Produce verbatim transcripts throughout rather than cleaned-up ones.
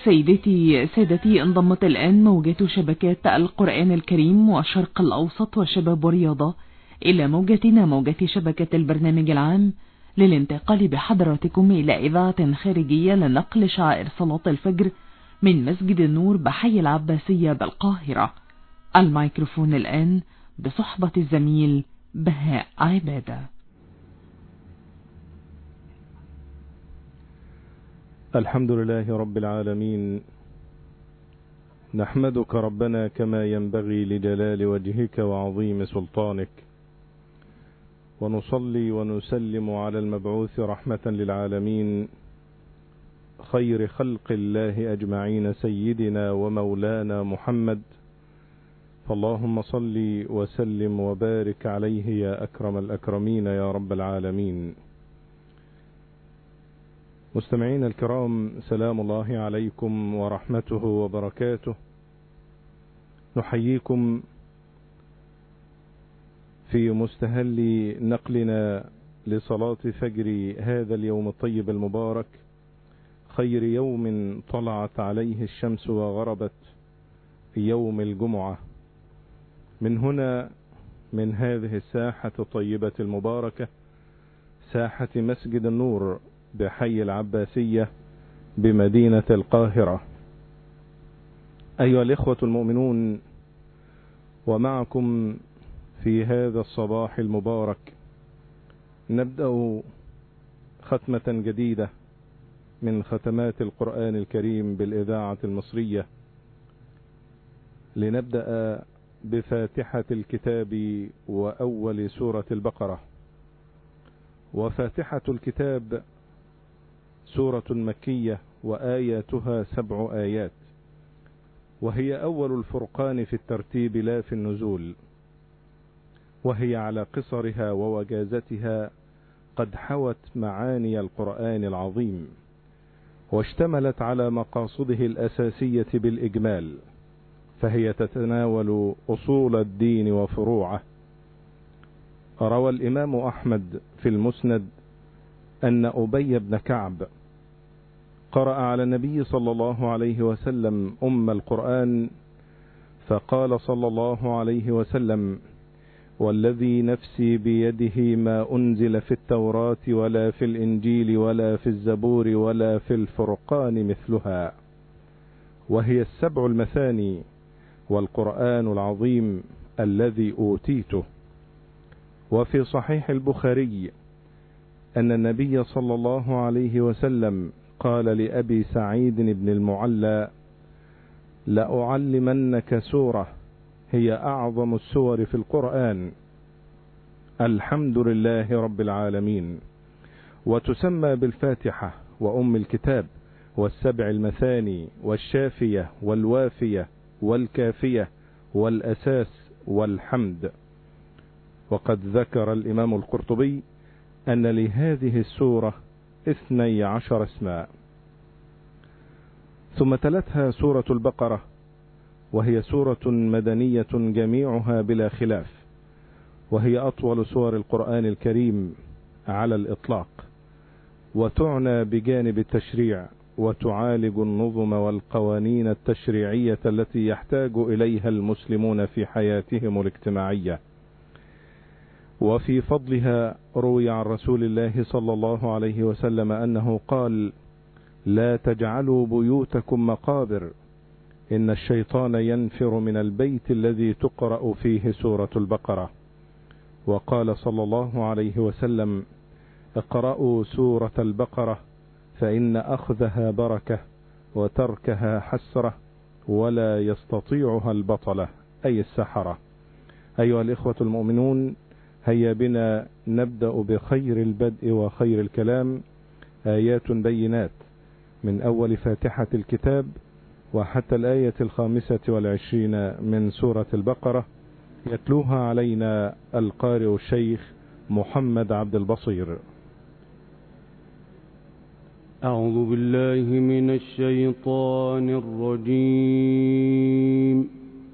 سيدتي سادتي، انضمت الآن موجات شبكات القرآن الكريم والشرق الأوسط وشباب ورياضة إلى موجتنا موجة شبكة البرنامج العام للانتقال بحضراتكم إلى إذاعة خارجية لنقل شعائر صلاة الفجر من مسجد النور بحي العباسية بالقاهرة. الميكروفون الآن بصحبة الزميل بهاء عبادة. الحمد لله رب العالمين، نحمدك ربنا كما ينبغي لجلال وجهك وعظيم سلطانك، ونصلي ونسلم على المبعوث رحمة للعالمين خير خلق الله أجمعين سيدنا ومولانا محمد، فاللهم صل وسلم وبارك عليه يا أكرم الأكرمين يا رب العالمين. مستمعين الكرام، سلام الله عليكم ورحمته وبركاته. نحييكم في مستهل نقلنا لصلاة فجر هذا اليوم الطيب المبارك، خير يوم طلعت عليه الشمس وغربت في يوم الجمعة، من هنا من هذه الساحة الطيبة المباركة، ساحة مسجد النور بحي العباسية بمدينة القاهرة. أيها الإخوة المؤمنون، ومعكم في هذا الصباح المبارك نبدأ ختمة جديدة من ختمات القرآن الكريم بالإذاعة المصرية، لنبدأ بفاتحة الكتاب وأول سورة البقرة. وفاتحة الكتاب سورة مكية وآياتها سبع آيات، وهي أول الفرقان في الترتيب لا في النزول، وهي على قصرها ووجازتها قد حوت معاني القرآن العظيم، واشتملت على مقاصده الأساسية بالإجمال، فهي تتناول أصول الدين وفروعه. روى الإمام أحمد في المسند أن أبي بن كعب قرأ على النبي صلى الله عليه وسلم أم القرآن، فقال صلى الله عليه وسلم: والذي نفسي بيده ما أنزل في التوراة ولا في الإنجيل ولا في الزبور ولا في الفرقان مثلها، وهي السبع المثاني والقرآن العظيم الذي أوتيته. وفي صحيح البخاري أن النبي صلى الله عليه وسلم قال لأبي سعيد بن المعلى: لأعلمنك سورة هي أعظم السور في القرآن، الحمد لله رب العالمين، وتسمى بالفاتحة وأم الكتاب والسبع المثاني والشافية والوافية والكافية والأساس والحمد. وقد ذكر الإمام القرطبي أن لهذه السورة اثني عشر اسما. ثم تلتها سورة البقرة، وهي سورة مدنية جميعها بلا خلاف، وهي أطول سور القرآن الكريم على الإطلاق، وتعنى بجانب التشريع، وتعالج النظم والقوانين التشريعية التي يحتاج إليها المسلمون في حياتهم الاجتماعية. وفي فضلها روي عن رسول الله صلى الله عليه وسلم أنه قال: لا تجعلوا بيوتكم مقابر، إن الشيطان ينفر من البيت الذي تقرأ فيه سورة البقرة. وقال صلى الله عليه وسلم: اقرأوا سورة البقرة فإن أخذها بركة وتركها حسرة ولا يستطيعها البطلة، أي السحرة. أيها الإخوة المؤمنون، هيا بنا نبدأ بخير البدء وخير الكلام، آيات بينات من أول فاتحة الكتاب وحتى الآية الخامسة والعشرين من سورة البقرة، يتلوها علينا القارئ الشيخ محمد عبد البصير. أعوذ بالله من الشيطان الرجيم.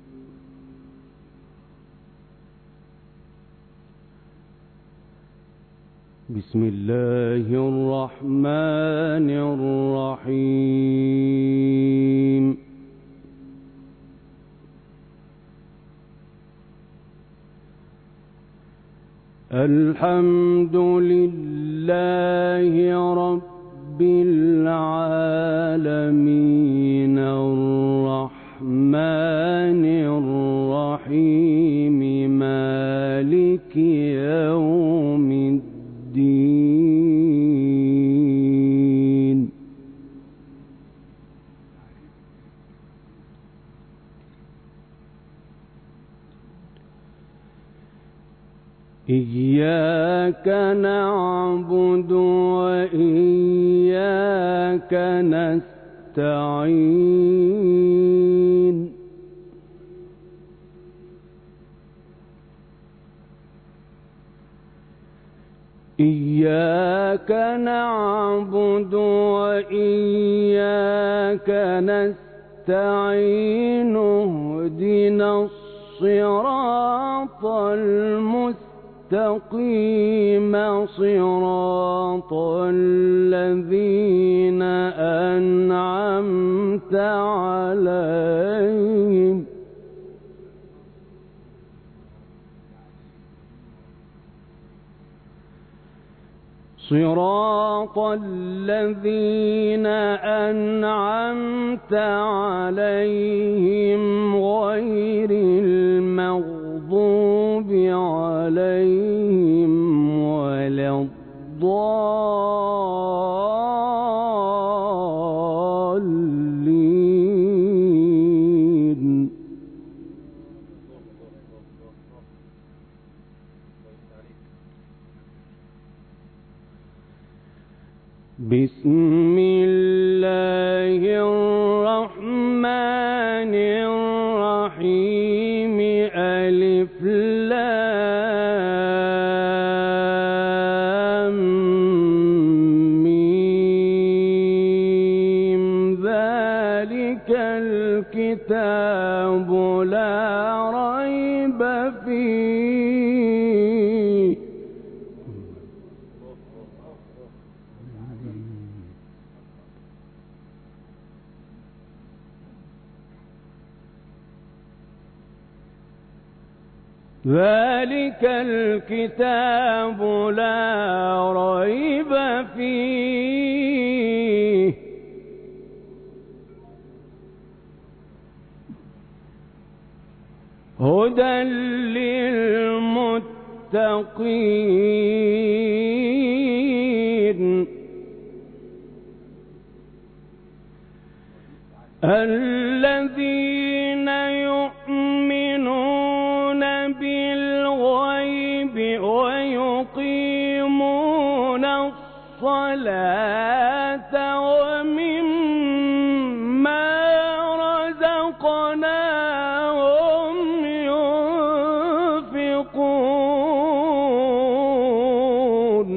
بسم الله الرحمن الرحيم. الحمد لله رب العالمين الرحمن الرحيم مالك يوم الدين إياك نعبد وإياك نستعين إياك نعبد وإياك نستعين اهدنا الصراط المستقيم صراط الذين أنعمت عليهم صراط الذين أنعمت عليهم غير المغضوب عليهم ولا الضالين بسم الله الرحمن الرحيم ألف لام ميم ذلك الكتاب لا ريب فيه ذلك الكتاب لا ريب فيه هدى للمتقين الذين يؤمنون بالغيب ويقيمون الصلاة ومما رزقناهم ينفقون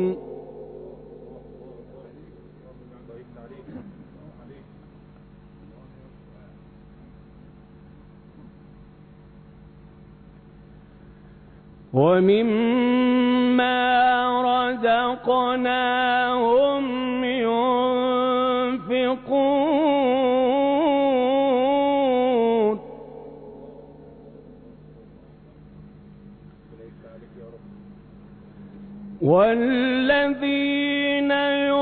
ومما رزقناهم ينفقون والذين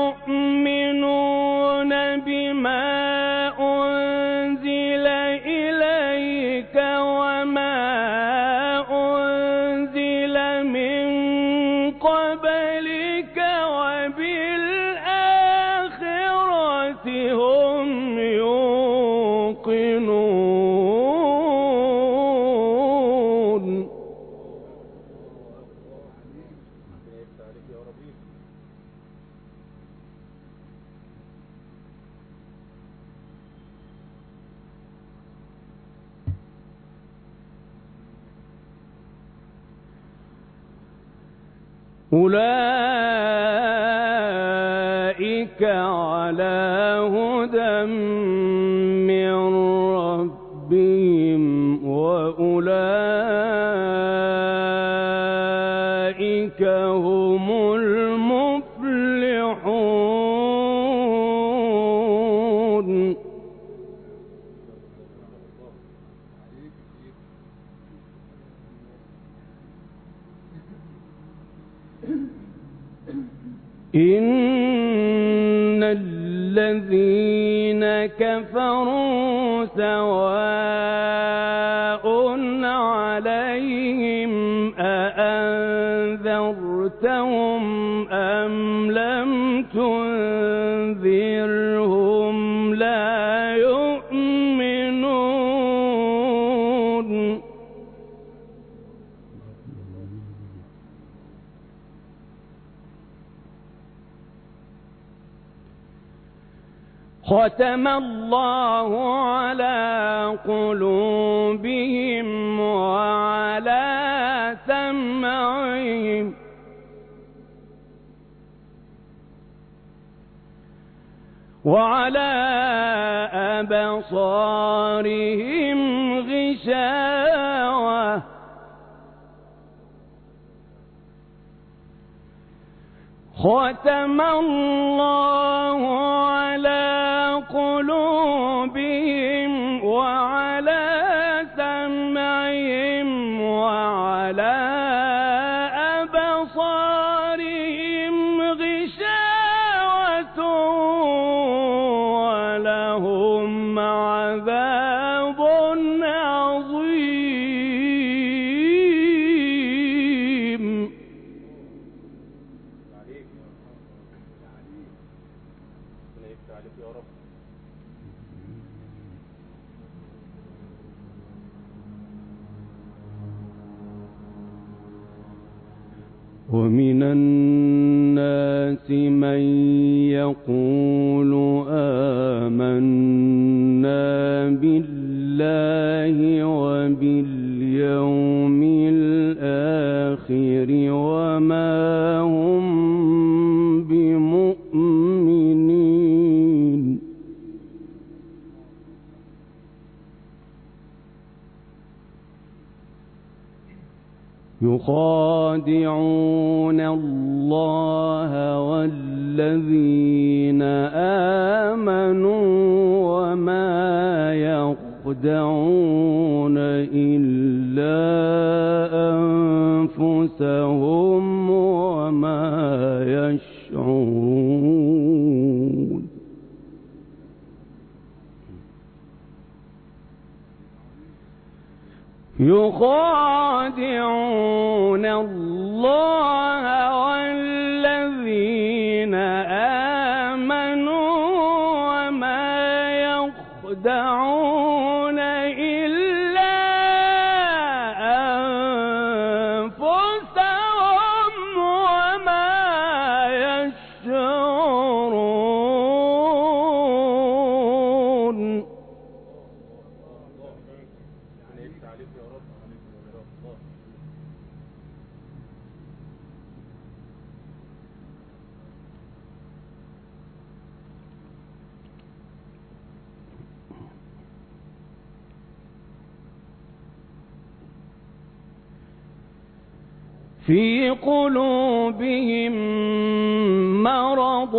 يؤمنون بما أنزل إليك وما قبلك وبالآخرة هم يوقنون أولئك على هدى من ربهم وأولئك هم المفلحون إن الذين كفروا سواء عليهم أأنذرتهم أم لم تنذرهم لا يؤمنون ختم الله على قلوبهم وعلى سمعهم وعلى أبصارهم غشاوة ختم الله على قلوبهم وعلى سمعهم وعلى أبصارهم غشاوة ولهم عذاب عظيم. ومن الناس من يقول آمنا بالله وباليوم الآخر وما هم بمؤمنين يخادعون الله والذين آمنوا وما يخدعون إلا أنفسهم وما يشعرون. يخادعون الله والذين آمنوا وما يخدعون إلا أنفسهم وما يشعرون. في قلوبهم مرض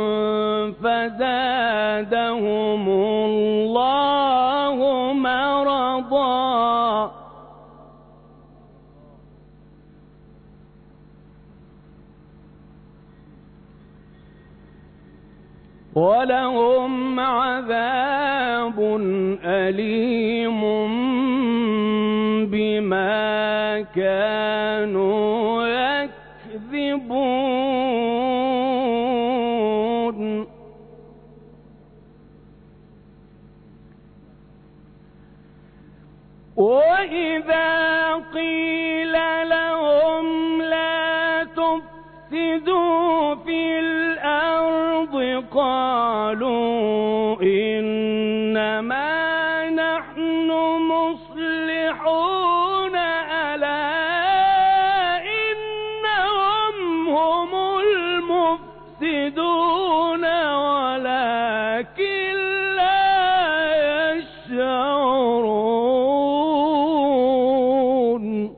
فزادهم الله مرضا ولهم عذاب أليم بما كانوا يكذبون. وإذا قيل لهم لا تفسدوا في الأرض قالوا إنما نحن مصلحون ألا إنهم هم المفسدون ولكن لا يشعرون.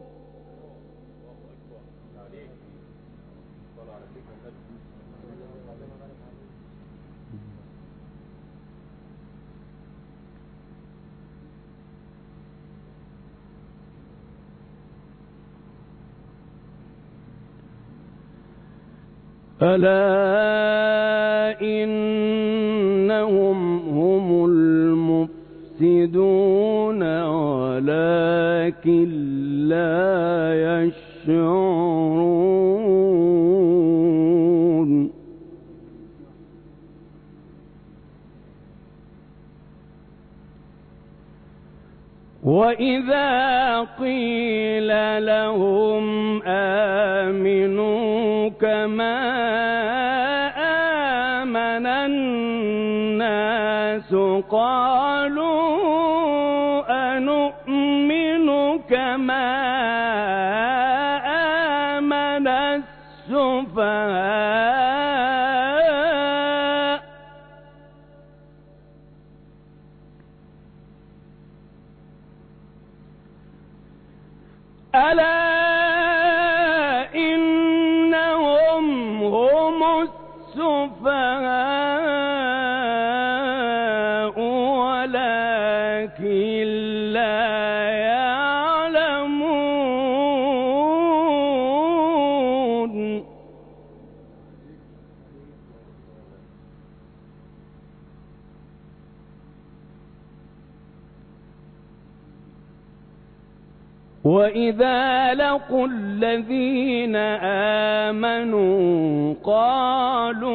ألا إنهم هم المفسدون ولكن لا يشعرون. وإذا قيل لهم آمنوا كما آمن الناس قالوا أنؤمن كما آمن السفهاء ألا إنهم هم السفهاء ولكن لا يعلمون. وإذا لقوا الذين آمنوا قالوا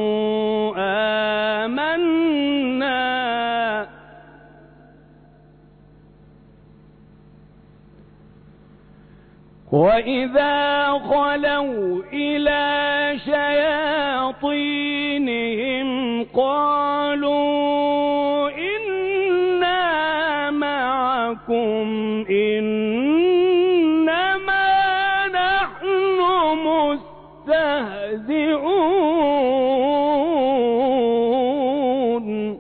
آمنا وإذا خلوا إلى شياطينهم قالوا إنا معكم إنما نحن مستهزئون.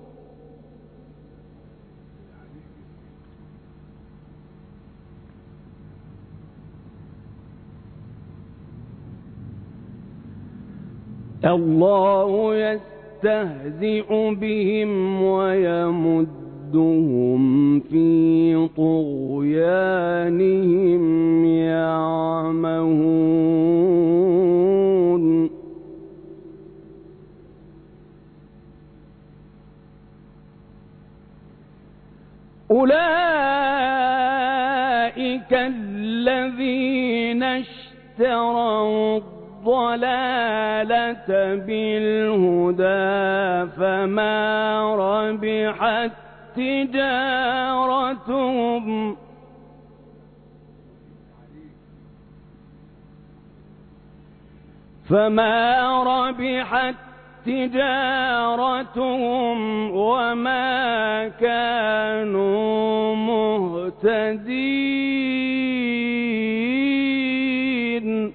الله يستهزئ بهم ويمدهم في طغيانهم يعمهون. أولئك الذين اشتروا الضلالة بالهدى فما ربحت تجارتهم فما ربحت تجارتهم وما كانوا مهتدين.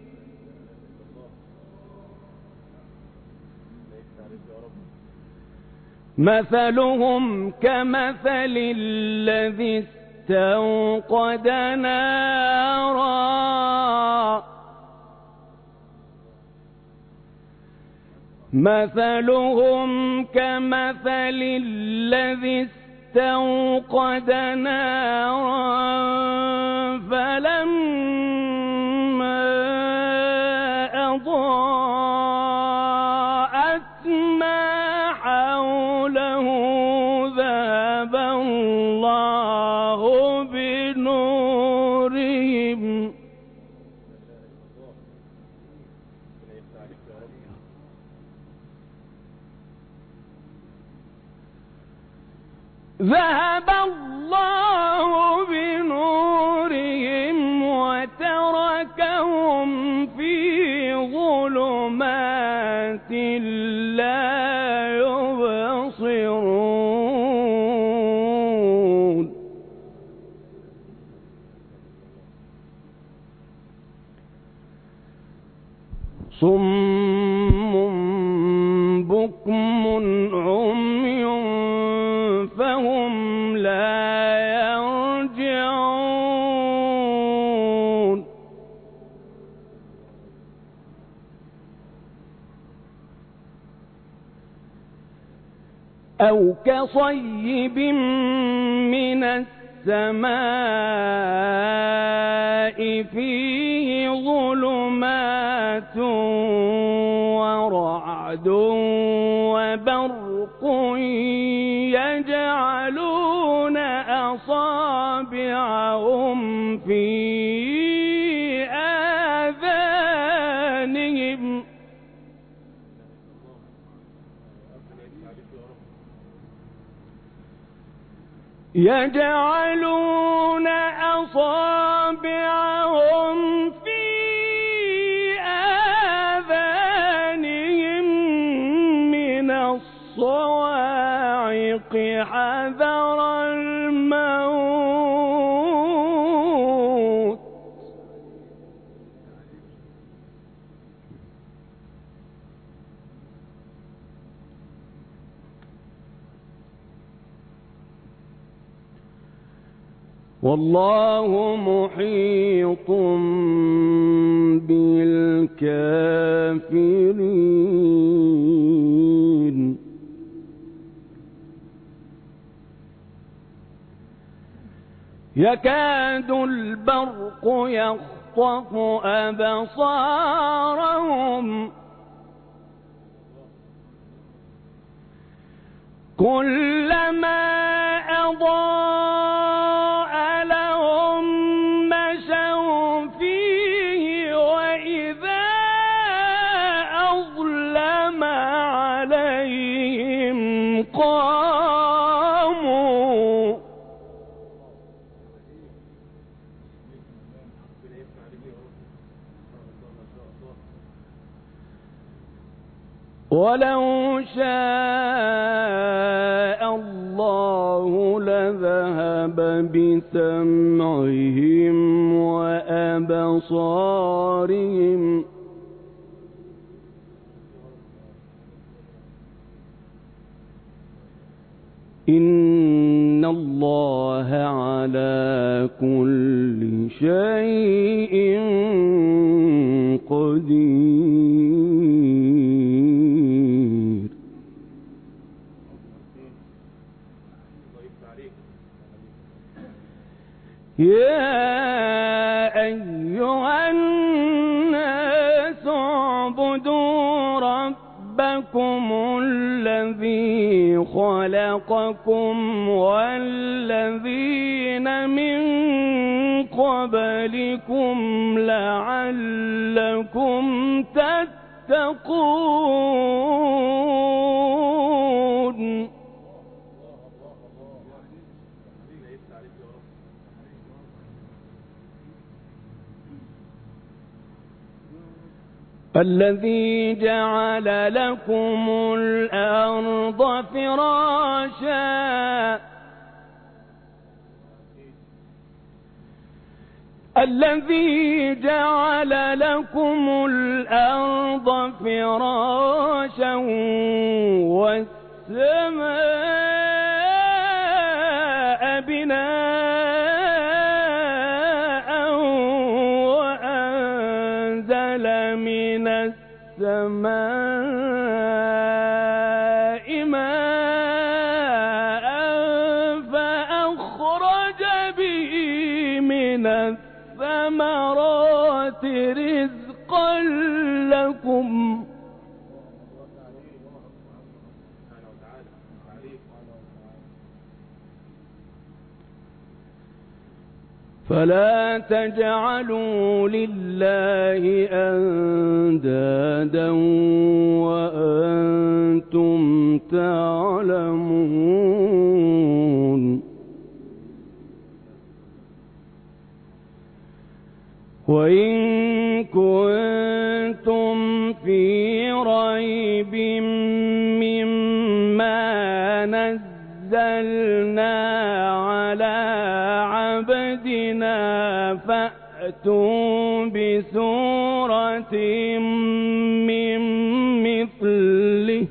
مثلهم كمثل الذي استوقد نارا مثلهم كمثل الذي استوقد نارا فلما أضاءت ما حوله ذهب الله بنورهم ذهب الله بنورهم وتركهم في ظلمات لا يبصرون. صم بكم عمي فهم لا يرجعون. أو كصيب من السماء فيه ظلمات ورعد وبرق يجعلون أصابعهم في آذانهم يجعلون أصابعهم في آذانهم من الصواعق حذر الموت والله محيط بالكافرين يكاد البرق يخطف أبصارهم كلما أضاء لهم مشوا فيه وإذا أظلم عليهم قاموا ولو شاء الله لذهب بسمعهم وأبصارهم إن الله على كل شيء قدير. يا أيها الناس اعبدوا ربكم الذي خلقكم والذين من قبلكم لعلكم تتقون. الذي جعل لكم الأرض فراشا الذي جعل لكم الأرض فراشا والسماء بناء وأنزل من السماء ماء فأخرج به من الثمرات رزقا لكم فلا تجعلوا لله أندادا وأنتم تعلمون. وإن كنتم في ريب مما نزلنا على عبدنا فأتوا بسورة من مثله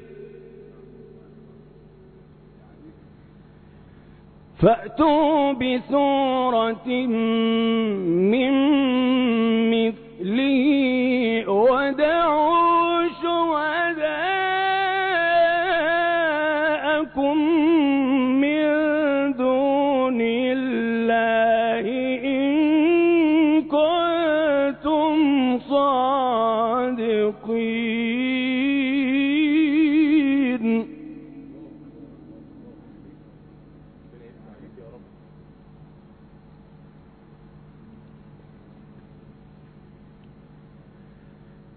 فأتوا بسورة من مثله ودعوا شهداءكم من دون الله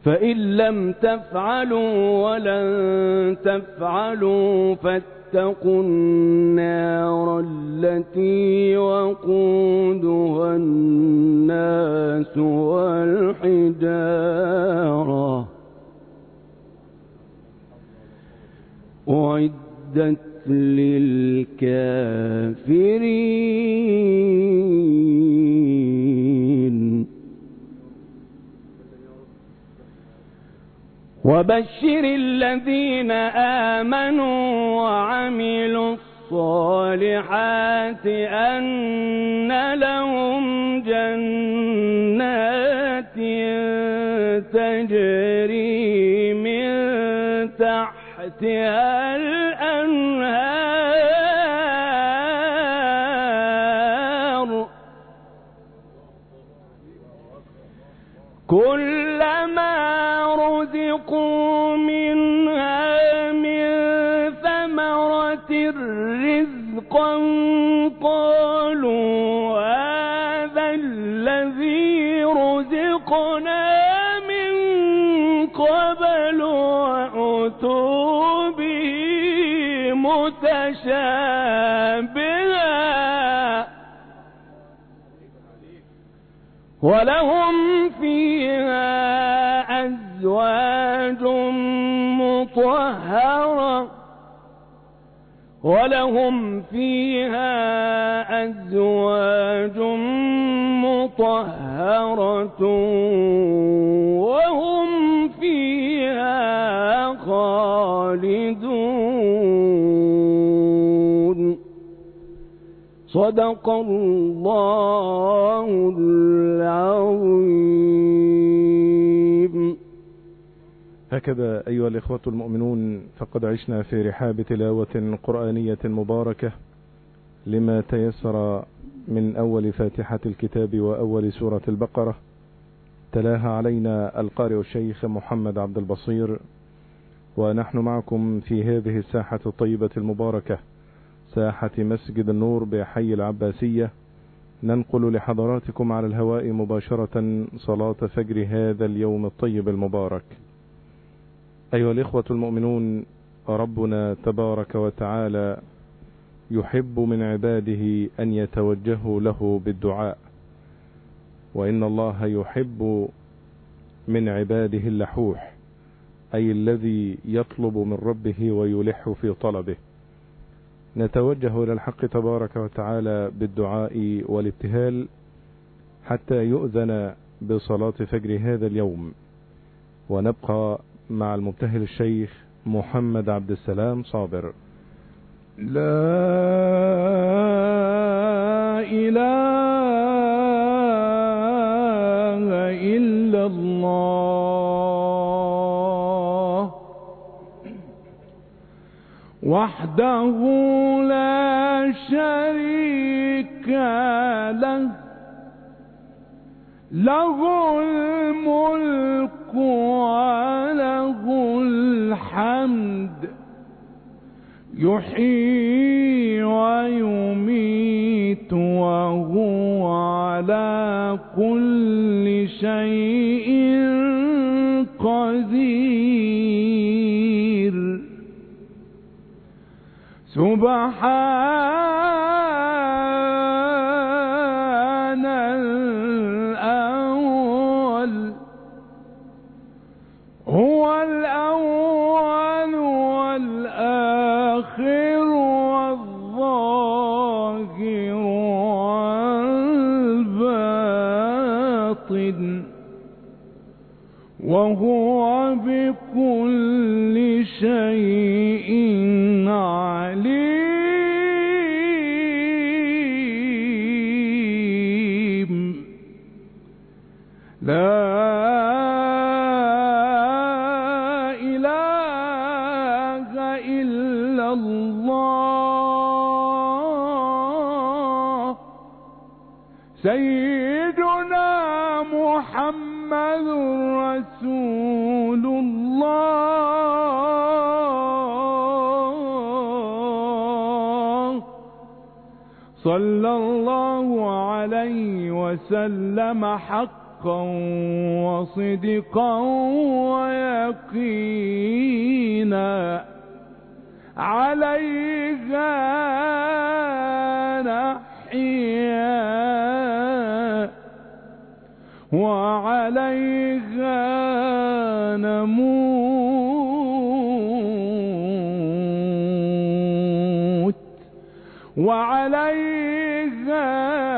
فإن لم تفعلوا ولن تفعلوا فاتقوا النار التي وقودها الناس والحجارة أعدت للكافرين. وبشر الذين آمنوا وعملوا الصالحات أن لهم جنات تجري من تحتها الأنهار كلما رزقوا منها من ثمرة رزقا قالوا هذا الذي رزقنا من قبل وأتوا به متشابها ولهم فيها أزواج مطهرة ولهم فيها أزواج مطهرة وهم فيها خالدون. صدق الله العظيم. هكذا أيها الإخوة المؤمنون فقد عشنا في رحاب تلاوة قرآنية مباركة لما تيسر من أول فاتحة الكتاب وأول سورة البقرة. تلاها علينا القارئ الشيخ محمد عبد البصير، ونحن معكم في هذه الساحة الطيبة المباركة، ساحة مسجد النور بحي العباسية، ننقل لحضراتكم على الهواء مباشرة صلاة فجر هذا اليوم الطيب المبارك. أيها الإخوة المؤمنون، ربنا تبارك وتعالى يحب من عباده أن يتوجهوا له بالدعاء، وإن الله يحب من عباده اللحوح، أي الذي يطلب من ربه ويلح في طلبه. نتوجه إلى الحق تبارك وتعالى بالدعاء والابتهال حتى يؤذن بصلاة فجر هذا اليوم، ونبقى مع المبتهل الشيخ محمد عبد السلام صابر. لا إله إلا الله وحده لا شريك له، له الملك وله الحمد، يحيي ويميت وهو على كل شيء قدير. سبحان الأول هو الأول والآخر والظاهر والباطن، وهو بكل شيء عليم. لا إله إلا الله سيدنا محمد رسول الله صلى الله عليه وسلم حق حقا وصدقا ويقينا عليها نحيا وعليها نموت وعليها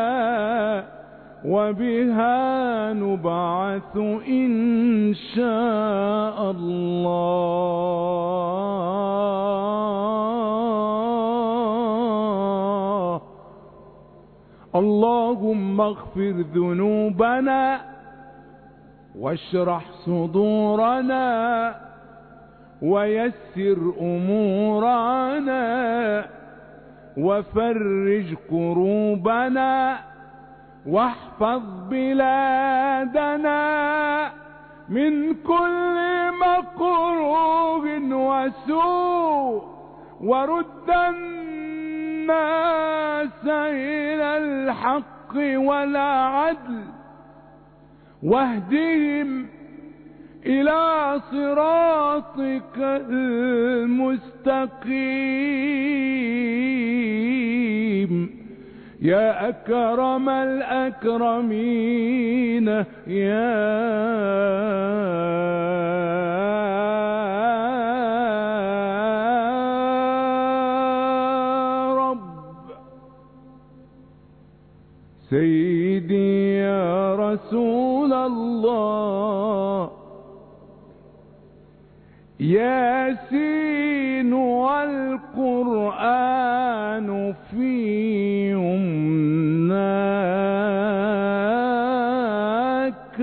وبها نبعث إن شاء الله. اللهم اغفر ذنوبنا واشرح صدورنا ويسر أمورنا وفرج كروبنا واحفظ بلادنا من كل مكروه وسوء ورد الناس إلى الحق والعدل واهدهم إلى صراطك المستقيم يا أكرم الأكرمين يا رب. سيدي يا رسول الله ياسين والقرآن في يمناك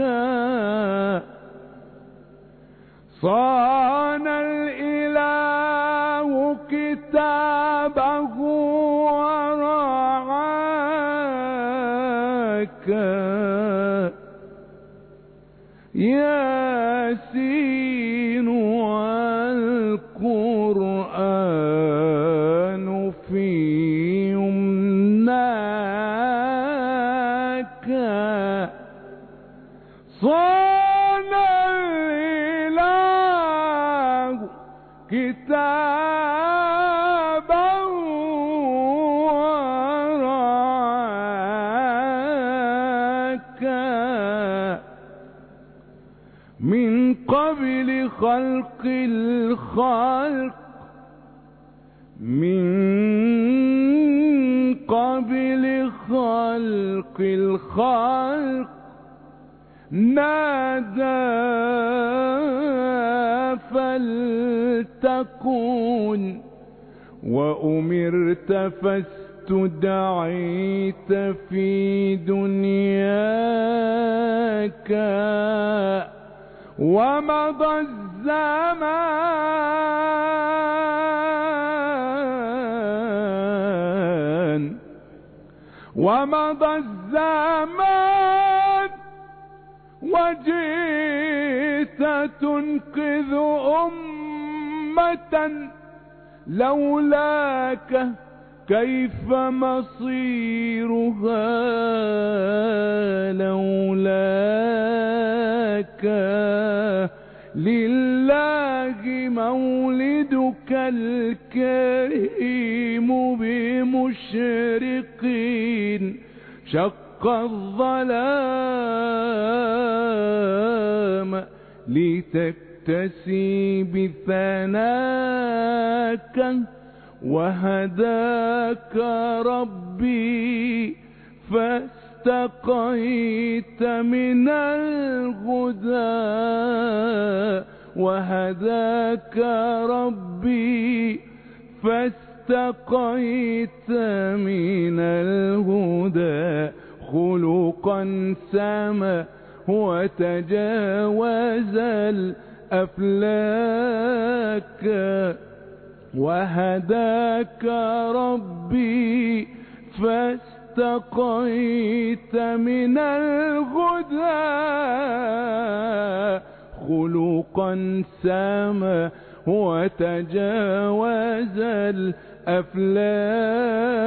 صان الإله كتابه ورعاك ياسين والقرآن في يمناك صان الإله كتابه ورعاك من قبل خلق الخلق من قبل خلق الخلق نادى فلتكن وأمرت فاستدعيت في دنياك ومضى الزمان ومضى الزمان وجئت تنقذ أمة لولاك كيف مصيرها لولاك لله مولدك الكريم بمشرقين شق الظلام لتكتسي بثناك وهداك ربي فاستقيت من الهدى وهداك ربي فاستقيت من الهدى خلقا سما وتجاوز الأفلاك وهداك ربي فاستقيت من الهدى خلقا سما وتجاوز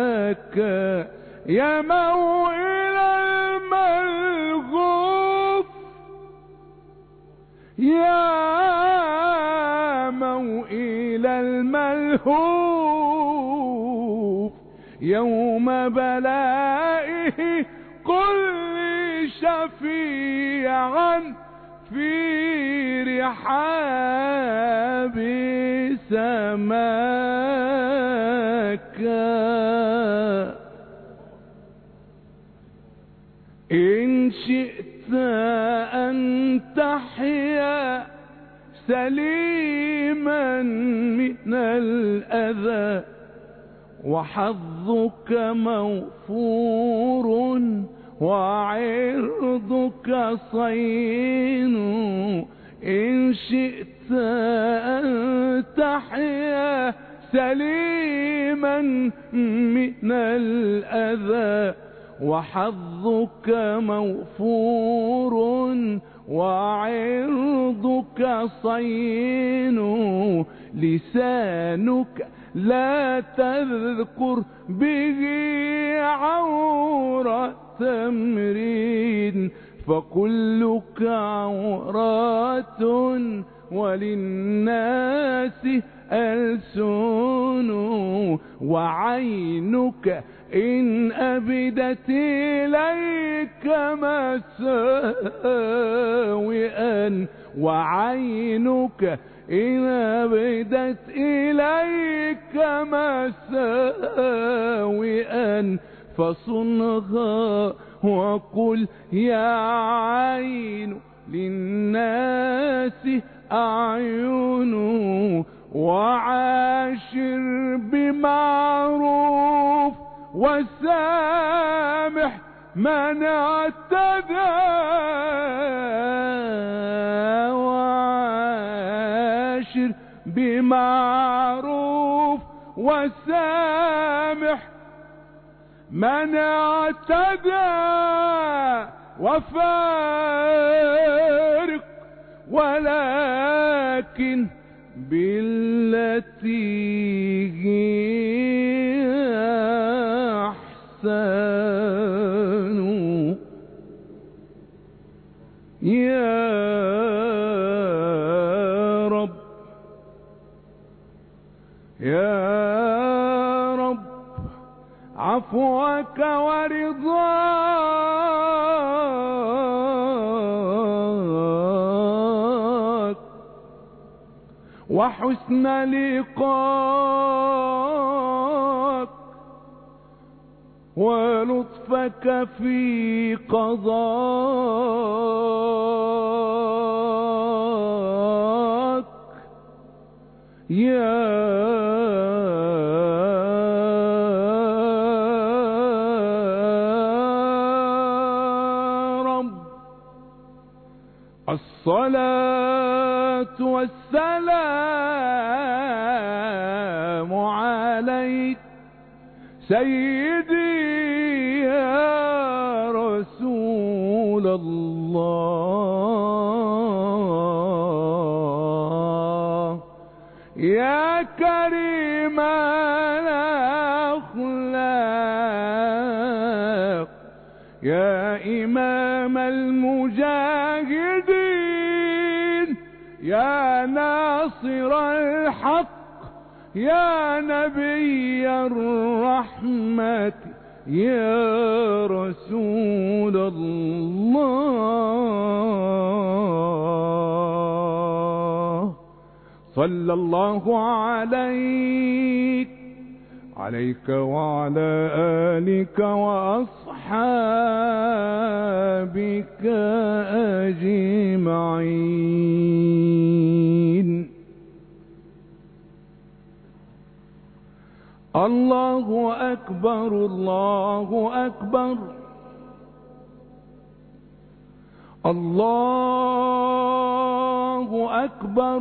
الأفلاك يا موئل الملغوف يا موئل الملهوف يوم بلائه قل لي شفيعا في رحاب سماك. إن شئت أن تحيا سليما من الأذى وحظك موفور وعرضك صين، إن شئت أن تحيا سليما من الأذى وحظك موفور وعرضك صين، لسانك لا تذكر به عورة امرئ فكلك عورات وللناس ألسن، وعينك إن أبدت إليك مساوئا، وعينك إن أبدت إليك مساوئا فصنها وقل يا عين للناس أعين، وعاشر بمعروف وسامح من اعتدى، وعاشر بمعروف وسامح من اعتدى، وفارق ولكن بالتي هي أحسن. يا رب يا رب عفوك ورضاك وحسن لقاك ولطفك في قضاك. يا رب الصلاة والسلام عليك سيدي يا رسول الله، يا كريم الأخلاق، يا إمام المجاهدين، يا ناصر الحق، يا نبي الرحمة، يا رسول الله. صلى الله عليك عليك وعلى آلك وأصحابك أجمعين. الله أكبر الله أكبر الله أكبر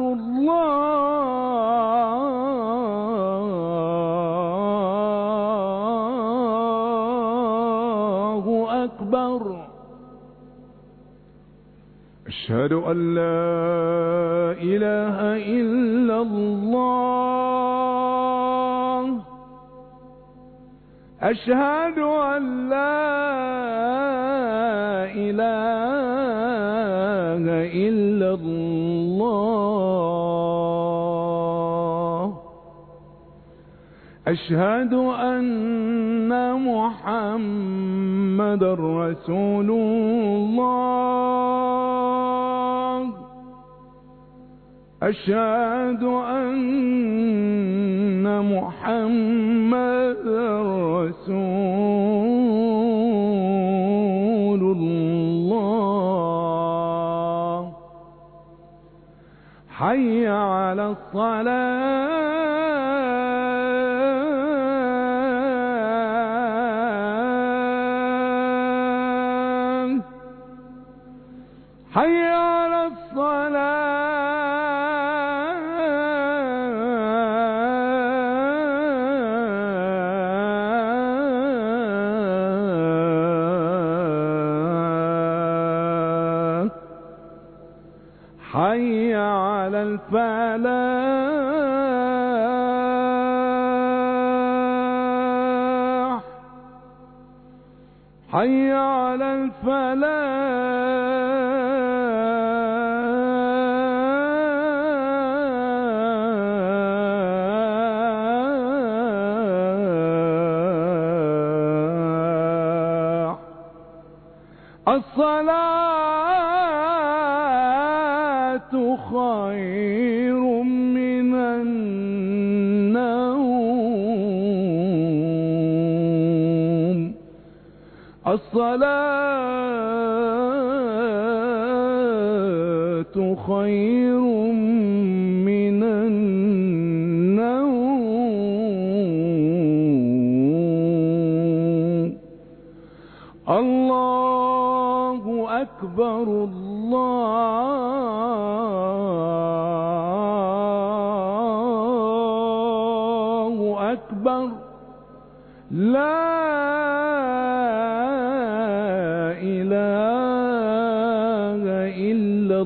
الله أكبر. أشهد أن لا إله إلا الله، أشهد أن لا إله إلا الله. أشهد أن محمدا رسول الله. أشهد أن محمدا رسول الله. حي على الصلاة. حي على الصلاة. حي على الفلاح. حي على الفلاح. الصلاة خير من النوم. الصلاة خير من النوم. الله أكبر. الله أكبر. لا إله إلا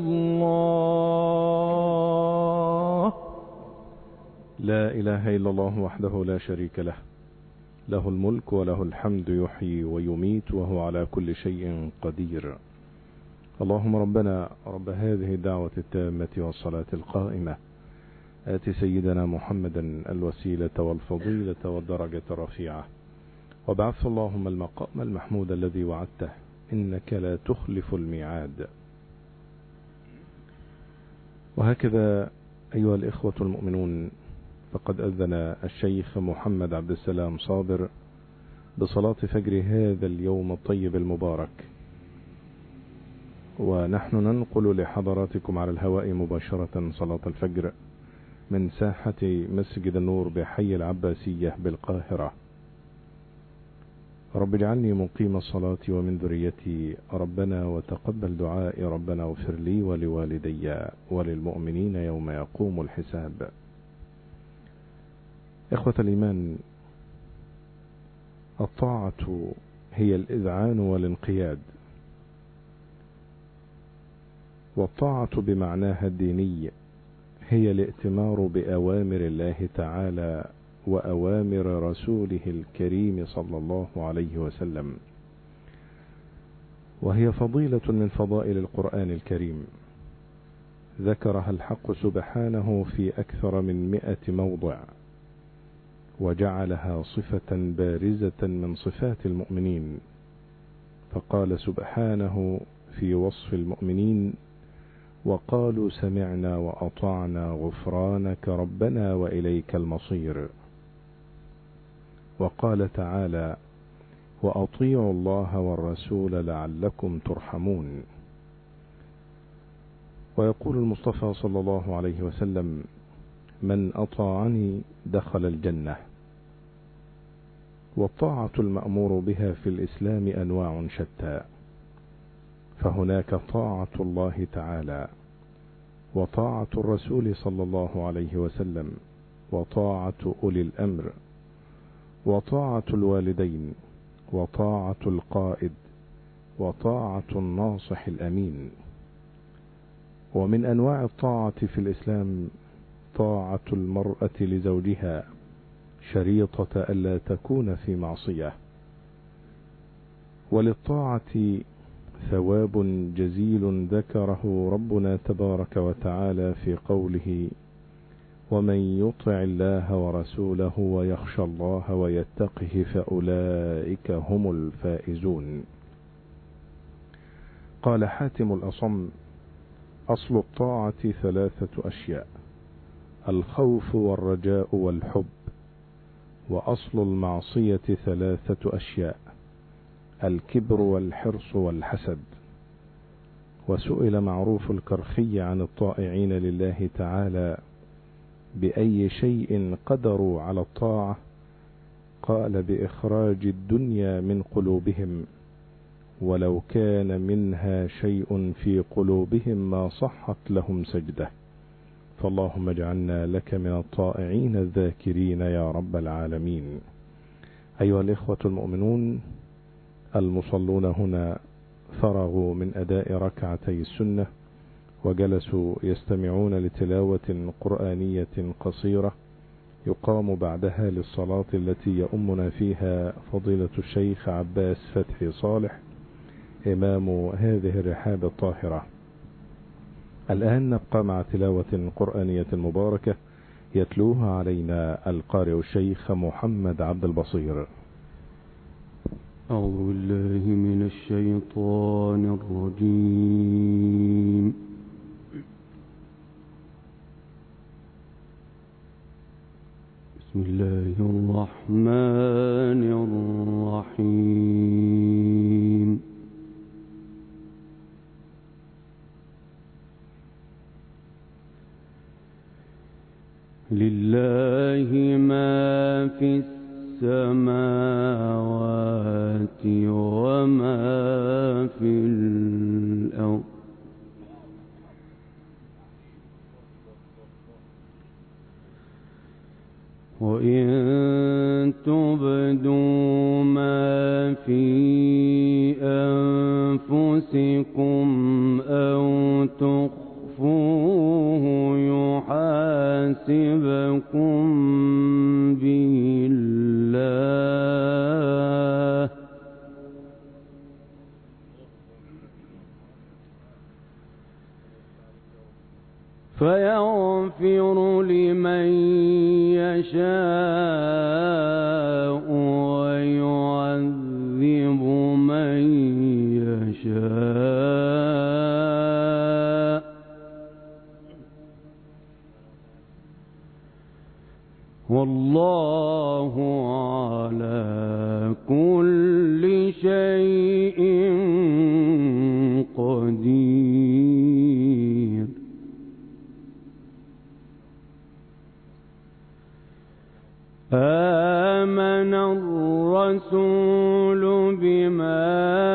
الله. لا إله إلا الله وحده لا شريك له، له الملك وله الحمد، يحيي ويميت وهو على كل شيء قدير. اللهم ربنا رب هذه الدعوة التامة والصلاة القائمة، آت سيدنا محمدا الوسيلة والفضيلة والدرجة الرفيعة، وابعث اللهم المقام المحمود الذي وعدته، إنك لا تخلف الميعاد. وهكذا أيها الإخوة المؤمنون، فقد أذن الشيخ محمد عبد السلام صابر بصلاة فجر هذا اليوم الطيب المبارك، ونحن ننقل لحضراتكم على الهواء مباشرة صلاة الفجر من ساحة مسجد النور بحي العباسية بالقاهرة. رب اجعلني مقيم الصلاة ومن ذريتي ربنا، وتقبل دعائي ربنا، واغفر لي ولوالدي وللمؤمنين يوم يقوم الحساب. إخوة الإيمان، الطاعة هي الإذعان والانقياد، والطاعة بمعناها الديني هي الائتمار بأوامر الله تعالى وأوامر رسوله الكريم صلى الله عليه وسلم، وهي فضيلة من فضائل القرآن الكريم ذكرها الحق سبحانه في أكثر من مئة موضع، وجعلها صفة بارزة من صفات المؤمنين، فقال سبحانه في وصف المؤمنين: وقالوا سمعنا وأطعنا غفرانك ربنا وإليك المصير. وقال تعالى: وأطيعوا الله والرسول لعلكم ترحمون. ويقول المصطفى صلى الله عليه وسلم: من أطاعني دخل الجنة. والطاعة المأمور بها في الإسلام أنواع شتى، فهناك طاعة الله تعالى، وطاعة الرسول صلى الله عليه وسلم، وطاعة أولي الأمر، وطاعة الوالدين، وطاعة القائد، وطاعة الناصح الأمين. ومن أنواع الطاعة في الإسلام طاعة المرأة لزوجها شريطة ألا تكون في معصية. وللطاعة ثواب جزيل ذكره ربنا تبارك وتعالى في قوله: ومن يطع الله ورسوله ويخشى الله ويتقه فأولئك هم الفائزون. قال حاتم الأصم: أصل الطاعة ثلاثة أشياء: الخوف والرجاء والحب. وأصل المعصية ثلاثة أشياء: الكبر والحرص والحسد. وسئل معروف الكرخي عن الطائعين لله تعالى بأي شيء قدروا على الطاعة، قال: بإخراج الدنيا من قلوبهم، ولو كان منها شيء في قلوبهم ما صحت لهم سجدة. فاللهم اجعلنا لك من الطائعين الذاكرين يا رب العالمين. أيها الإخوة المؤمنون، المصلون هنا فرغوا من أداء ركعتي السنة وجلسوا يستمعون لتلاوة قرآنية قصيرة يقام بعدها للصلاة التي يؤمنا فيها فضيلة الشيخ عباس فتحي صالح إمام هذه الرحاب الطاهرة. الآن نبقى مع تلاوة قرآنية مباركة يتلوها علينا القارئ الشيخ محمد عبد البصير. أعوذ بالله من الشيطان الرجيم. بسم الله الرحمن الرحيم. لله ما في السماوات وما في الأرض. وإن تبدوا ما في أنفسكم أو تخفوه يحاسبكم به الله، فيغفر لمن يشاء ويعذب من يشاء، والله على كل شيء قدير. آمن الرسول بما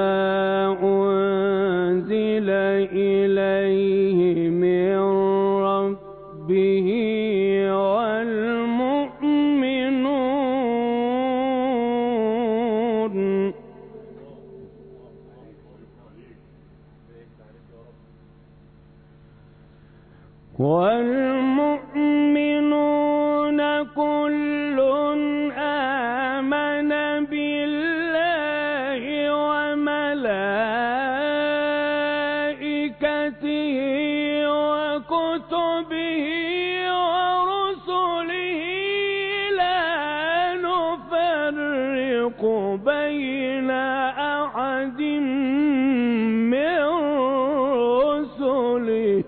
أنزل إليه من ربه والمؤمنون والمؤمنون كل آمن بالله وملائكته وكتبه ورسله لا نفرق بين أحد من رسله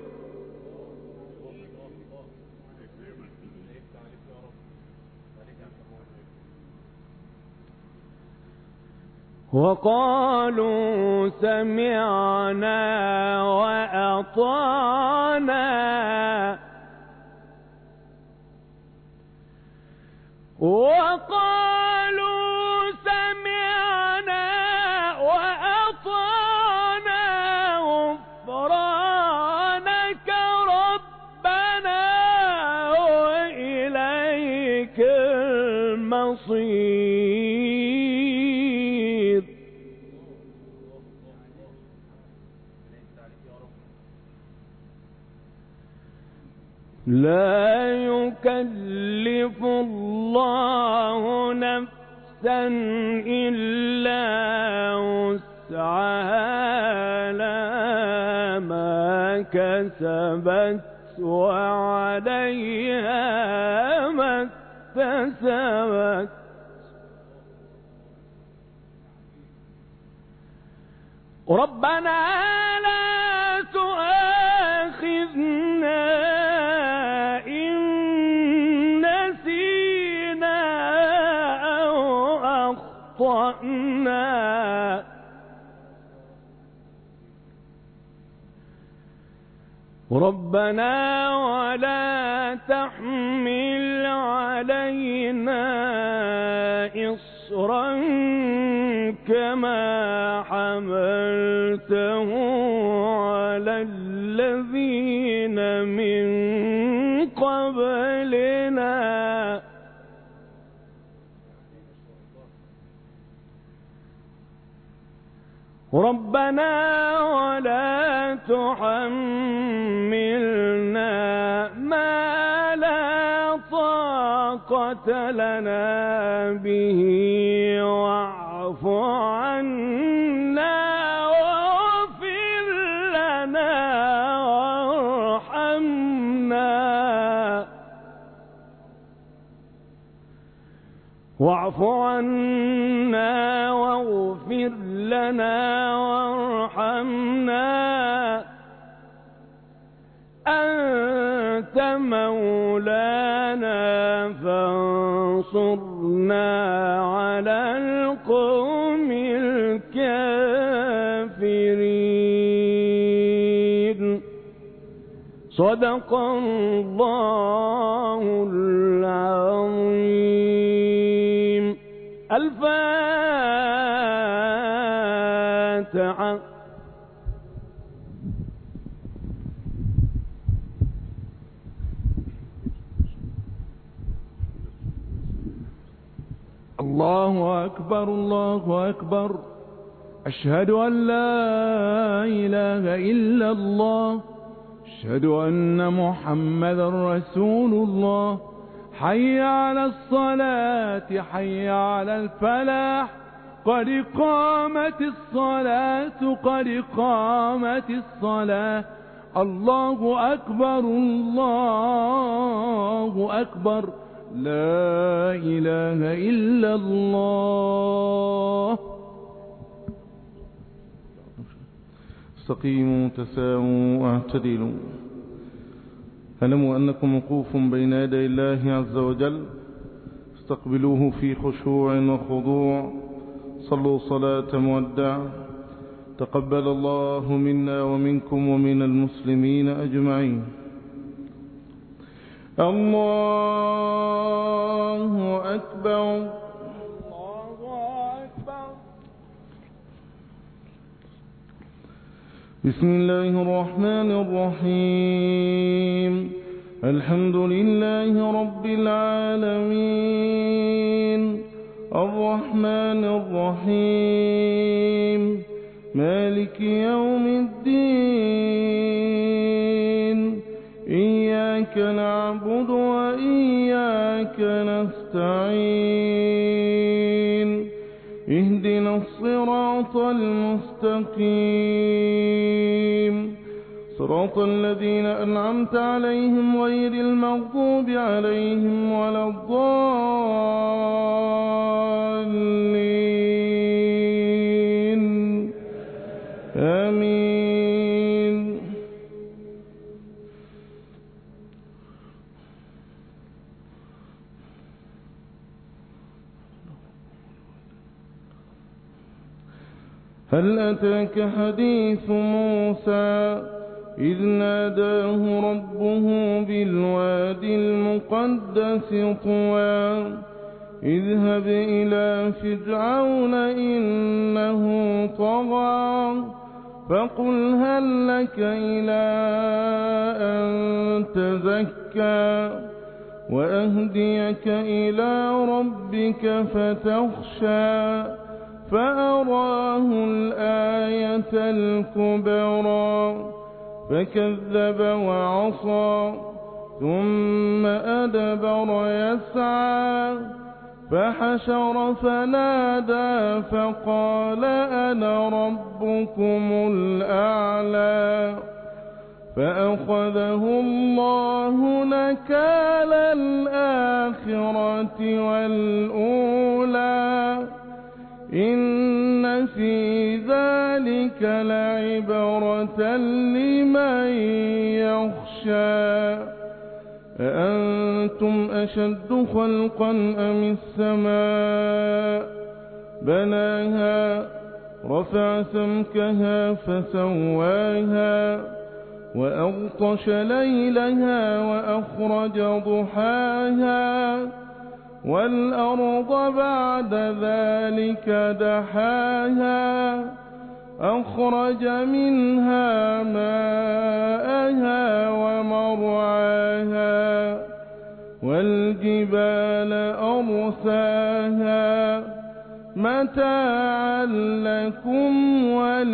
وقالوا سمعنا وأطعنا وقالوا سمعنا وأطعنا غفرانك ربنا وإليك المصير. لا يكلف الله نفسا إلا وسعها، لها ما كسبت وعليها ما اكتسبت. ربنا لا تؤاخذنا إن نسينا أو أخطأنا، ربنا ولا تحمل علينا إصرا كما حملته على الذين من قبلنا، ربنا ولا تحملنا ما لا طاقة لنا به، واعف عنا واغفر لنا وارحمنا، واعف عنا واغفر لنا وارحمنا، أنت مولانا فانصرنا على القوم الكافرين. صدق الله العظيم. الفاتحة. الله أكبر الله أكبر، أشهد أن لا إله إلا الله، أشهد أن محمدا رسول الله. حي على الصلاة، حي على الفلاح، قد قامت الصلاة، قد قامت الصلاة. الله أكبر الله أكبر، لا إله إلا الله. استقيموا تساووا واعتدلوا. اعلموا أنكم وقوف بين يدي الله عز وجل، استقبلوه في خشوع وخضوع. صلوا صلاة مودع. تقبل الله منا ومنكم ومن المسلمين أجمعين. الله أكبر الله أكبر. بسم الله الرحمن الرحيم. الحمد لله رب العالمين، الرحمن الرحيم، مالك يوم الدين. إياك نعبد وإياك نستعين. اهدنا الصراط المستقيم، صراط الذين أنعمت عليهم غير المغضوب عليهم ولا الضالين. آمين. هل أتاك حديث موسى إذ ناداه ربه بالواد المقدس طوى اذهب إلى فرعون إنه طغى فقل هل لك إلى أن تزكى وأهديك إلى ربك فتخشى فأراه الآية الكبرى فكذب وعصى ثم أدبر يسعى فحشر فنادى فقال أنا ربكم الأعلى فأخذه الله نكال الآخرة والأولى إن في ذلك لعبرة لمن يخشى أأنتم أشد خلقا أم السماء بناها رفع سمكها فسواها وأغطش ليلها وأخرج ضحاها والأرض بعد ذلك دحاها أخرج منها ماءها ومرعاها والجبال أرساها متاعا لكم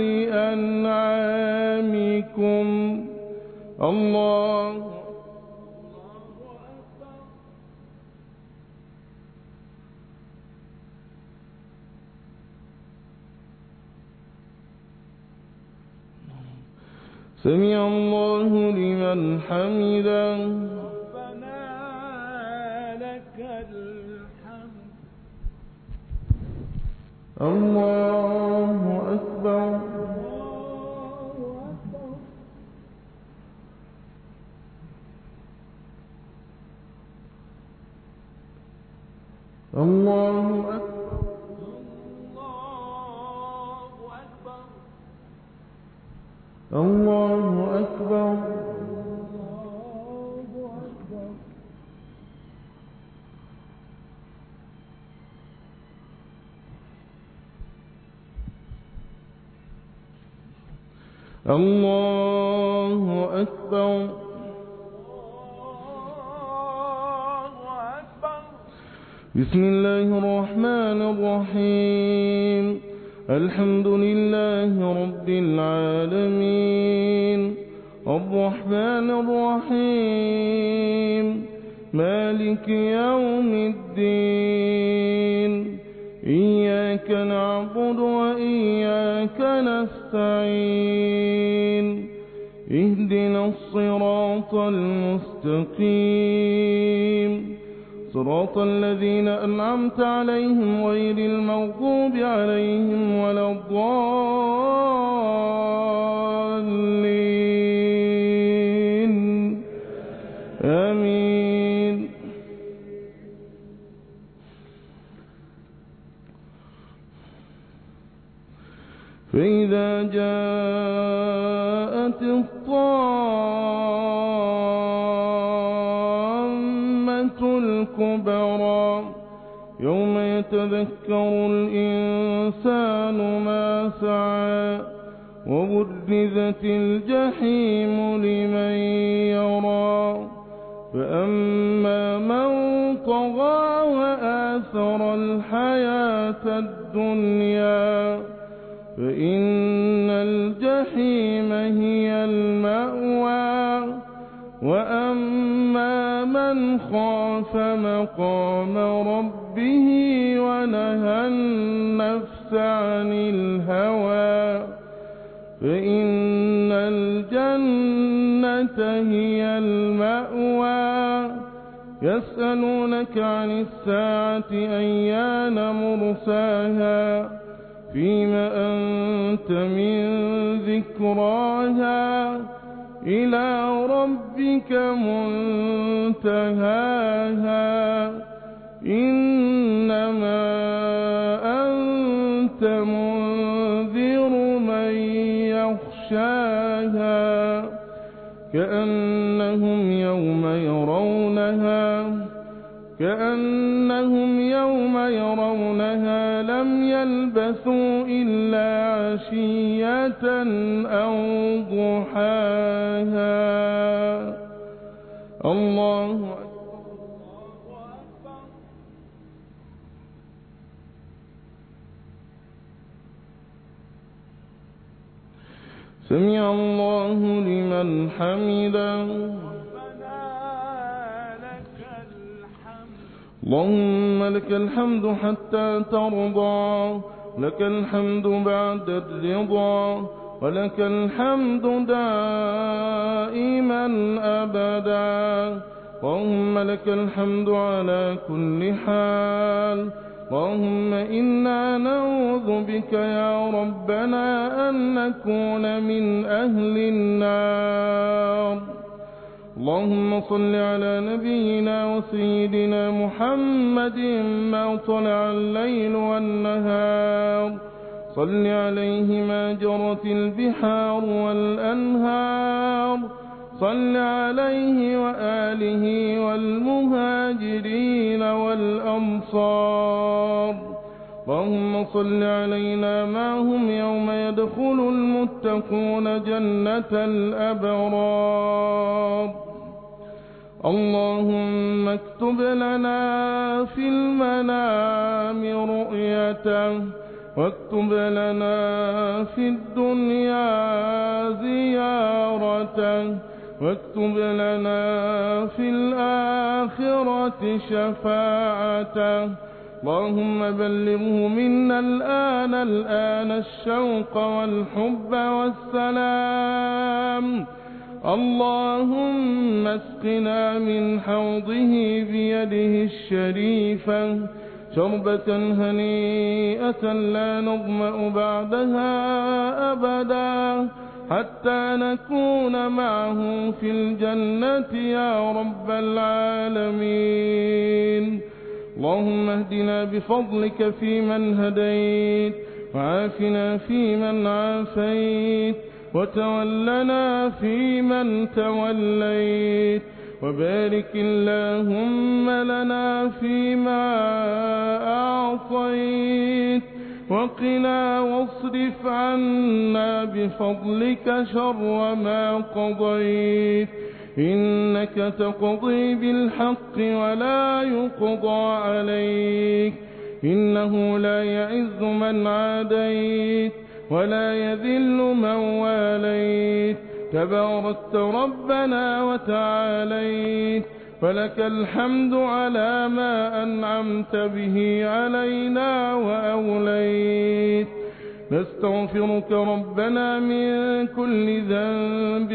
ولأنعامكم الله سمع الله لمن حمده ربنا لك الحمد الله أكبر الله أكبر الله أكبر الله أكبر بسم الله الرحمن الرحيم الحمد لله رب العالمين الرحمن الرحيم مالك يوم الدين إياك نعبد وإياك نستعين اهدنا الصراط المستقيم صراط الذين أنعمت عليهم غير المغضوب عليهم ولا الضالين آمين فإذا جاءت الطامة الكبرى يوم يتذكر الإنسان ما سعى وبرزت الجحيم لمن يرى فأما من طغى وآثر الحياة الدنيا فإن الجحيم هي المأوى وأما من خاف مقام ربه ونهى النفس عن الهوى فإن الجنة هي المأوى يسألونك عن الساعة أيان مرساها فيما أنت من ذكراها إلى ربك منتهاها إنما أنت منذر من يخشاها كأنهم يوم يرونها كأنهم يوم يرونها لم يلبثوا إلا عشية أو ضحاها الله أكبر سمع الله لمن حمده ربنا اللهم لك الحمد حتى ترضى، لك الحمد بعد الرضا، ولك الحمد دائما أبدا. اللهم لك الحمد على كل حال. اللهم إنا نعوذ بك يا ربنا أن نكون من أهل النار. اللهم صل على نبينا وسيدنا محمد ما طلع الليل والنهار، صل عليه ما جرت البحار والأنهار، صل عليه وآله والمهاجرين والأنصار. اللهم صل علينا معهم يوم يدخل المتقون جنة الأبرار. اللهم اكتب لنا في المنام رؤيته، واكتب لنا في الدنيا زيارته، واكتب لنا في الآخرة شفاعته. اللهم بلغه منا الآن الآن الشوق والحب والسلام. اللهم اسقنا من حوضه بيده الشريفة شربة هنيئة لا نظمأ بعدها أبدا، حتى نكون معه في الجنة يا رب العالمين. اللهم اهدنا بفضلك فيمن هديت، وعافنا فيمن عافيت، وتولنا فيمن توليت، وبارك اللهم لنا فيما أعطيت، وقنا واصرف عنا بفضلك شر ما قضيت، إنك تقضي بالحق ولا يقضى عليك، إنه لا يعز من عاديت ولا يذل من واليت، تباركت ربنا وتعاليت، فلك الحمد على ما أنعمت به علينا وأوليت. نستغفرك ربنا من كل ذنب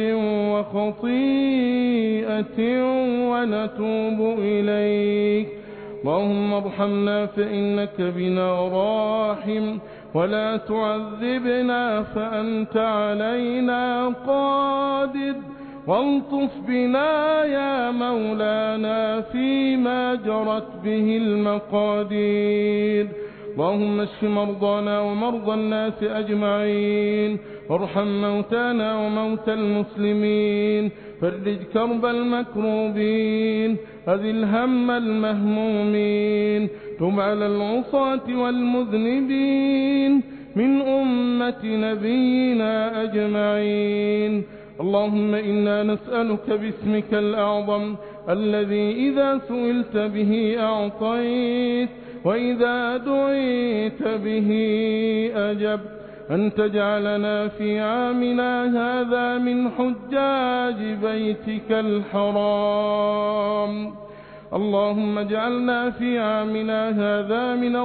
وخطيئة ونتوب إليك. اللهم ارحمنا فإنك بنا راحم، ولا تعذبنا فأنت علينا قادر، والطف بنا يا مولانا فيما جرت به المقادير. اللهم اشف مرضانا ومرضى الناس أجمعين، وارحم موتانا وموتى المسلمين، فرج كرب المكروبين، أذل هم المهمومين، تب على العصاة والمذنبين من أمة نبينا أجمعين. اللهم إنا نسألك باسمك الأعظم الذي إذا سئلت به أعطيت، وإذا دعيت به أجبت، أن تجعلنا في عامنا هذا من حجاج بيتك الحرام. اللهم اجعلنا في عامنا هذا من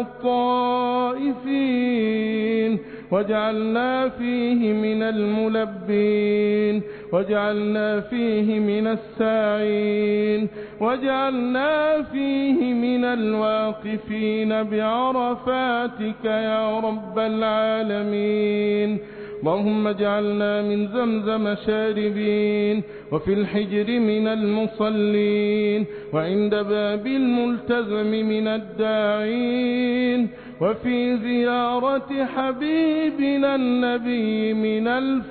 الطائفين، واجعلنا فيه من الملبين، واجعلنا فيه من الساعين، واجعلنا فيه من الواقفين بعرفاتك يا رب العالمين. اللهم اجعلنا من زمزم شاربين، وفي الحجر من المصلين، وعند باب الملتزم من الداعين، وفي زيارة حبيبنا النبي من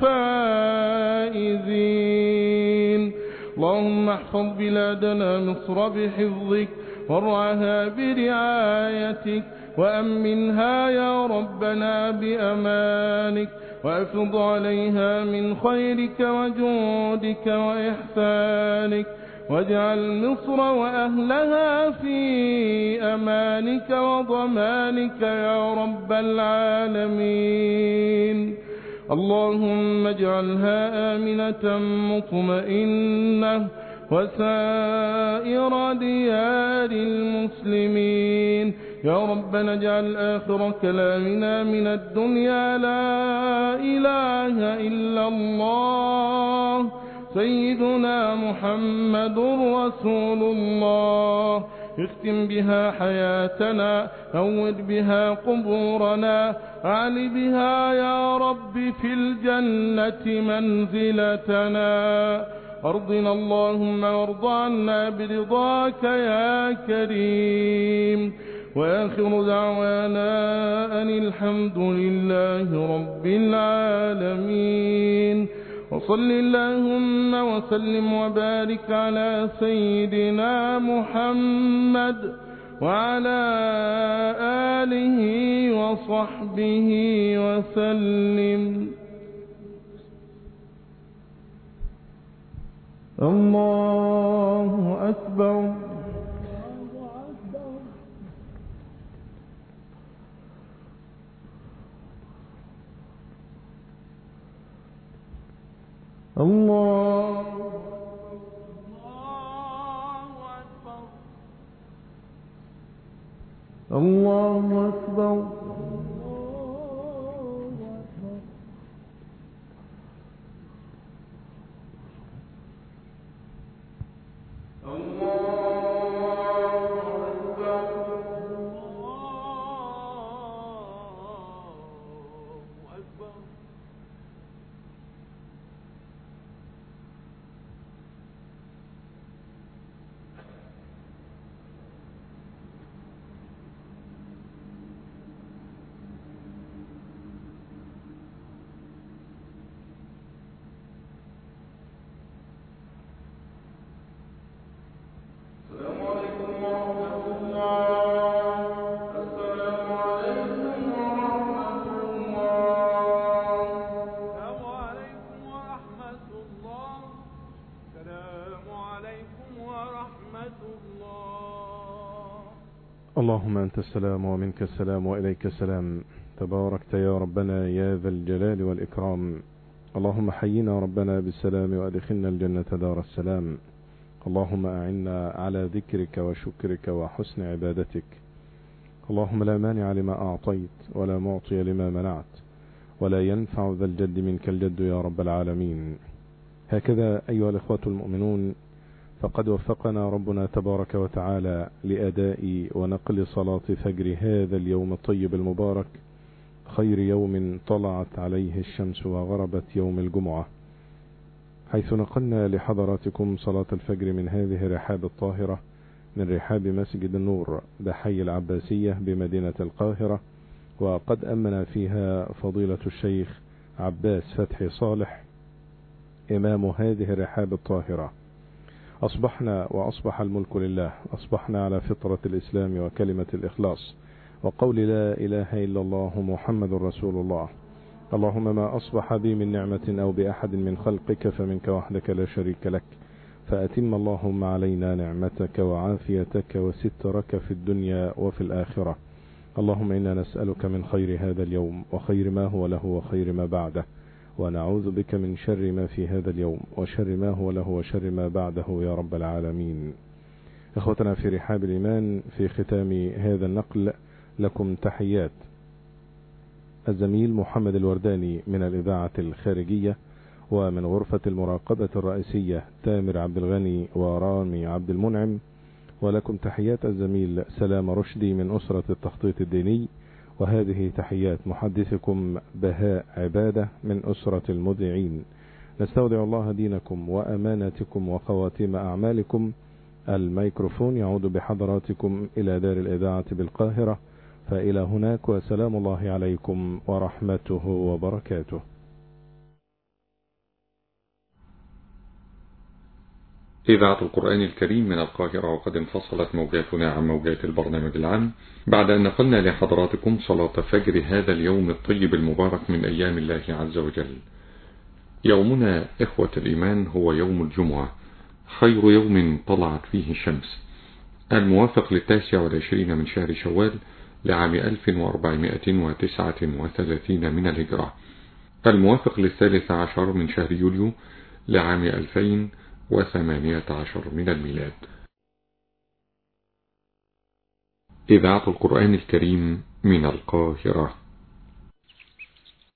الفائزين. اللهم احفظ بلادنا مصر بحفظك، وارعها برعايتك، وأمنها يا ربنا بأمانك، وأفض عليها من خيرك وجودك وإحسانك، واجعل مصر وأهلها في أمانك وضمانك يا رب العالمين. اللهم اجعلها آمنة مطمئنة وسائر ديار المسلمين. يا ربنا اجعل آخر كلامنا من الدنيا لا إله إلا الله سيدنا محمد رسول الله. اختم بها حياتنا، هود بها قبورنا، أعل بها يا رب في الجنة منزلتنا. أرضنا اللهم وارض عنا برضاك يا كريم. وآخر دعوانا أن الحمد لله رب العالمين. وصل اللهم وسلم وبارك على سيدنا محمد وعلى آله وصحبه وسلم. الله أكبر. الله الله أكبر. اللهم أنت السلام ومنك السلام وإليك السلام، تباركت يا ربنا يا ذا الجلال والإكرام. اللهم حينا ربنا بالسلام وأدخلنا الجنة دار السلام. اللهم أعنا على ذكرك وشكرك وحسن عبادتك. اللهم لا مانع لما أعطيت ولا معطي لما منعت ولا ينفع ذا الجد منك الجد يا رب العالمين. هكذا أيها الإخوة المؤمنون، فقد وفقنا ربنا تبارك وتعالى لأداء ونقل صلاة فجر هذا اليوم الطيب المبارك، خير يوم طلعت عليه الشمس وغربت يوم الجمعة، حيث نقلنا لحضراتكم صلاة الفجر من هذه الرحاب الطاهرة من رحاب مسجد النور بحي العباسية بمدينة القاهرة، وقد أمن فيها فضيلة الشيخ عباس فتحي صالح إمام هذه الرحاب الطاهرة. أصبحنا وأصبح الملك لله، أصبحنا على فطرة الإسلام وكلمة الإخلاص وقول لا إله إلا الله محمد رسول الله. اللهم ما أصبح بي من نعمة أو بأحد من خلقك فمنك وحدك لا شريك لك، فأتم اللهم علينا نعمتك وعافيتك وسترك في الدنيا وفي الآخرة. اللهم إنا نسألك من خير هذا اليوم وخير ما هو له وخير ما بعده، ونعوذ بك من شر ما في هذا اليوم وشر ما هو له وشر ما بعده يا رب العالمين. إخوتنا في رحاب الإيمان، في ختام هذا النقل لكم تحيات الزميل محمد الورداني من الإذاعة الخارجية، ومن غرفة المراقبة الرئيسية تامر عبد الغني ورامي عبد المنعم، ولكم تحيات الزميل سلام رشدي من أسرة التخطيط الديني، وهذه تحيات محدثكم بهاء عبادة من أسرة المذيعين. نستودع الله دينكم وأماناتكم وخواتيم أعمالكم. الميكروفون يعود بحضراتكم إلى دار الإذاعة بالقاهرة، فإلى هناك وسلام الله عليكم ورحمته وبركاته. إذاعة القرآن الكريم من القاهرة، وقد انفصلت موجاتنا عن موجات البرنامج العام بعد أن نقلنا لحضراتكم صلاة فجر هذا اليوم الطيب المبارك من أيام الله عز وجل. يومنا إخوة الإيمان هو يوم الجمعة، خير يوم طلعت فيه الشمس، الموافق للتاسع والعشرين من شهر شوال لعام ألف وأربعمائة وتسعة وثلاثين من الهجرة، الموافق للثالث عشر من شهر يوليو لعام ألفين وثمانية عشر من الميلاد. إذاعة القرآن الكريم من القاهرة.